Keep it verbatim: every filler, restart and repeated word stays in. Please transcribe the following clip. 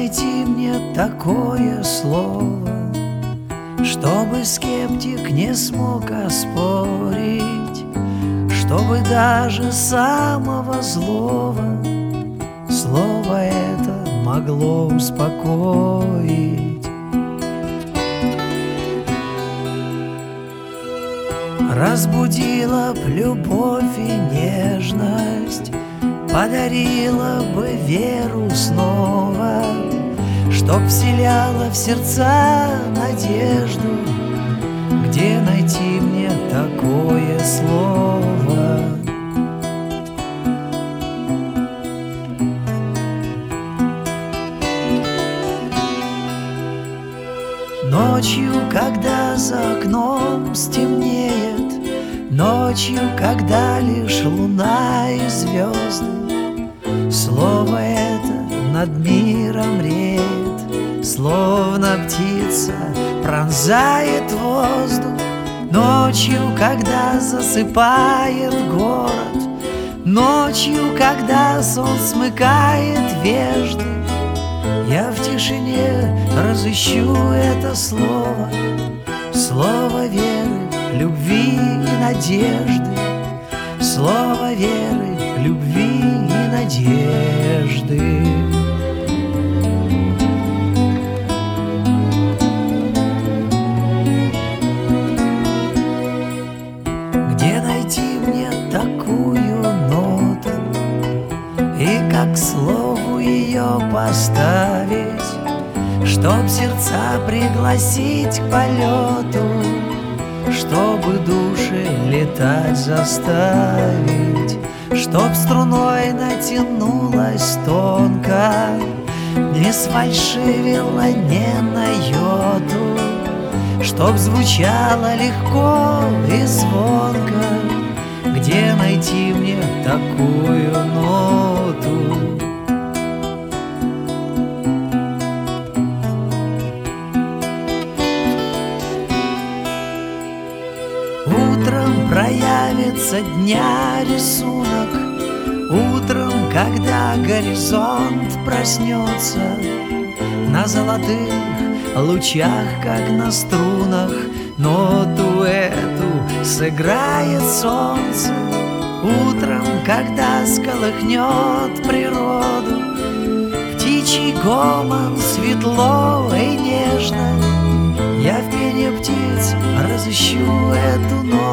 найти мне такое слово, чтобы скептик не смог оспорить, чтобы даже самого злого слово это могло успокоить. Разбудила б любовь и нежность, подарила бы веру снова, чтоб вселяла в сердца надежду. Где найти мне такое слово? Ночью, когда за окном стемнеет, ночью, когда лишь луна и звезды, слово это над миром реет, словно птица пронзает воздух. Ночью, когда засыпает город, ночью, когда сон смыкает вежды, я в тишине разыщу это слово, слово веры, любви и надежды, слово веры, любви и надежды. Где найти мне такую ноту и как к слову ее поставить, чтоб сердца пригласить к полету, чтобы души летать заставить, чтоб струной натянулась тонко, не сфальшивила ни на йоту, чтоб звучало легко и звонко. Где найти мне такую ноту? Утром проявится дня рисунок, утром, когда горизонт проснется, на золотых лучах, как на струнах, ноту эту сыграет солнце. Утром, когда сколыхнет природу, птичий гомон светло и нежно, я в пении птиц разыщу эту ноту.